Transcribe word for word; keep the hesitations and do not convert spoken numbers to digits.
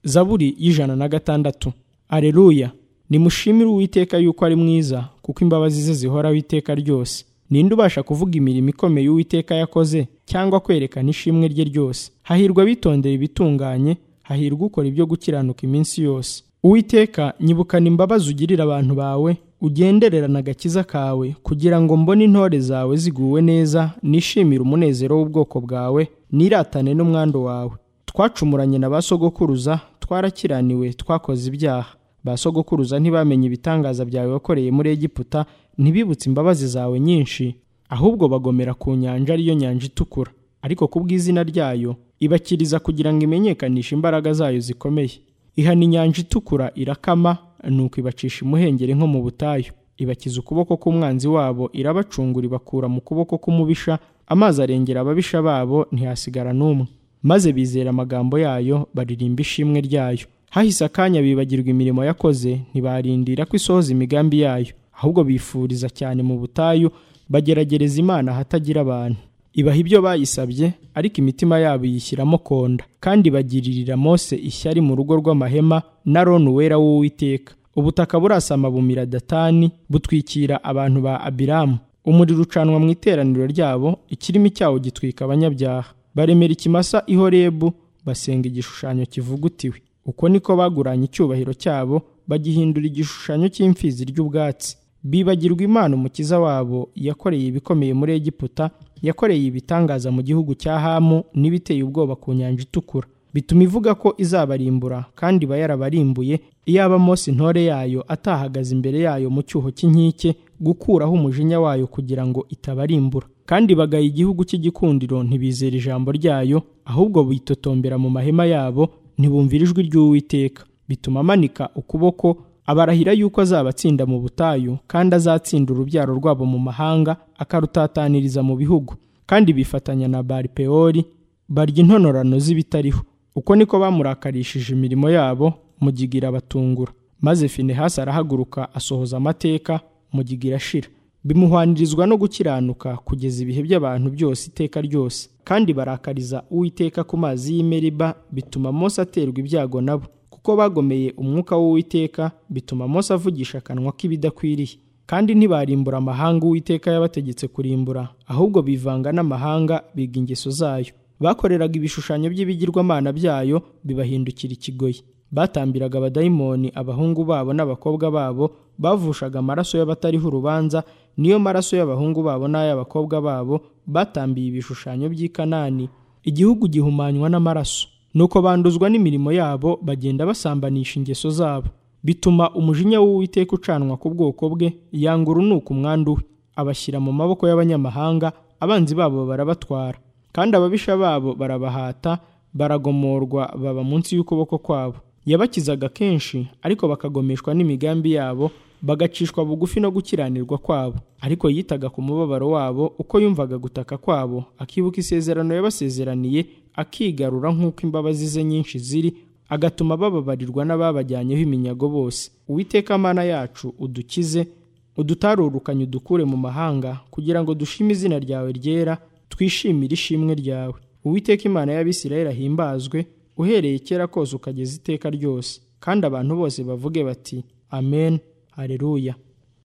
Zaburi y'ijana na gatandatu. Aleluya! Nimushimire Uwiteka yuko ari mwiza, kuko imbabazi ze zihoraho iteka ryose. Ninde ubasha kuvuga imirimo ikomeye Uwiteka yakoze, cyangwa kwerekana ishimwe rye ryose? Hahirwa abitondera ibitunganye, hahirwa ukora ibyo gukiranuka iminsi yose. Uwiteka, nyibukana imbabazi ugirira abantu bawe, ugendererana agakiza kawe, kugira ngo mbone intore zawe ziguwe neza, nishimire umunezero w'ubwoko bwawe, niratane n'umwandu wawe. Twacumuranye na ba sogokuruza, twarakiraniwe, twakoze ibyaha. Ba sogokuruza ntibamenye ibitangaza byawe wakoreye muri Egiputa, ntibibutse imbabazi zawe nyinshi, ahubwo bagomera ku nyanja, ariyo nyanja itukura. Ariko kubw'izina ryayo ibakiriza kugira ngo imenyekanishe imbaraga zayo zikomeye. Ihana inyanja itukura irakama, nuko ibacisha imuhengeri nko mu butayu. Ibakiza ukuboko k'umwanzi wabo, irabacungura ibakura mu kuboko k'umubisha. Amazi arengera ababisha babo, ntihasigara n'umwe. Maze bizera amagambo yayo, baririmba ishimwe ryayo. Hahise akanya bibagirwa imirimo yakoze, ntibarindira ko isohoza imigambi yayo, ahubwo bifuriza cyane mu butayu, bageragereza Imana ahatagira abantu. Ibaha ibyo bayisabye, ariko imitima yabo iyishyiramo konda, kandi bagiririra Mose ishyari mu rugo rw'amahema, na Aroni uwera w'Uwiteka. Ubutaka burasama bumira Datani, butwikira abantu ba Abiramu. Umuriro ucanwa mu iteraniro ryabo, ikirimi cyawo gitwika abanyabyaha. Baremera ikimasa i Horebu, basenga igishushanyo kivugutiwe. Uko niko baguranye icyubahiro cyabo, bagihindura igishushanyo cy'imfizi ry'ubwatsi. Bibagirwa Imana umukiza wabo, yakoreye ibikomeye muri Egiputa, yakoreye ibitangaza mu gihugu cya Hamu, n'ibiteye ubwoba ku nyanja itukura. Bituma ivuga ko izabarimbura, kandi iba yarabarimbuye, iyaba Mose intore yayo atahagaze imbere yayo mu cyuho cy'inkike, gukuraho umujinya wayo kugira ngo itabarimbura. Kandi bagaye igihugu cy'igikundiro, ntibizera ijambo ryayo, ahubwo bitotombera mu mahema yabo, ntibumvira ijwi ry'Uwiteka. Bituma amanika ukuboko, abarahira yuko azabatsinda mu butayu, kandi azatsinda urubyaro rwabo mu mahanga, akarutataniriza mu bihugu. Kandi bifatanya na Bali-Peori, barya intonorano z'ibitariho. Uko niko bamurakarishije imirimo yabo, mugiga irabatungura. Maze Finehasi arahaguruka, asohoza amateka, mugiga irashira. Bimuhwanirizwa no gukiranuka kugeza ibihe by'abantu byose iteka ryose. Kandi barakariza Uwiteka ku mazi y'i Meriba, bituma Mose aterwa ibyago nabo. Kuko bagomeye umwuka w'Uwiteka, bituma Mose avugisha akanwa k'ibidakwiriye. Kandi ntibarimbura amahanga Uwiteka yabategetse kurimbura, ahubwo bivanga n'amahanga, biga ingeso zayo. Bakoreraga ibishushanyo by'ibigirwamana byayo, bibahindukira ikigoyi. Batambiraga abadayimoni abahungu babo n'abakobwa babo, bavushaga amaraso y'abatariho urubanza, niyo maraso y'abahungu babo n'ay'abakobwa babo, batambiye ibishushanyo by'i Kanani. Igihugu gihumanywa n'amaraso. Nuko banduzwa n'imirimo yabo, bagenda basambanisha ingeso zabo. Bituma umujinya w'Uwiteka ucanwa ku bwoko bwe, yanga urunuka umwandu we, abashyira mu maboko y'abanyamahanga, abanzi babo barabatwara. Kandi ababisha babo barabahata, baragomorwa, baba munsi y'ukuboko kwabo. Yabakizaga kenshi, ariko bakagomeshwa n'imigambi yabo, bagacishwa bugufi no gukiranirwa kwabo. Ariko yitaga ku mubabaro wabo, uko yumvaga gutaka kwabo, akibuka isezerano yabasezeraniye, akigarura nk'uko imbabazi ze nyinshi ziri, agatuma bababarirwa n'ababajyanyeho iminyago bose. Uwiteka Mana yacu, udukize, udutarurukanye udukure mu mahanga, kugira ngo dushime izina ryawe ryera, twishimire ishimwe ryawe. Uwiteka Imana y'Abisirayeli ahimbazwe, uhereye kera kose ukageza iteka ryose. Kandi abantu bose bavuge bati Amen. Haleluya.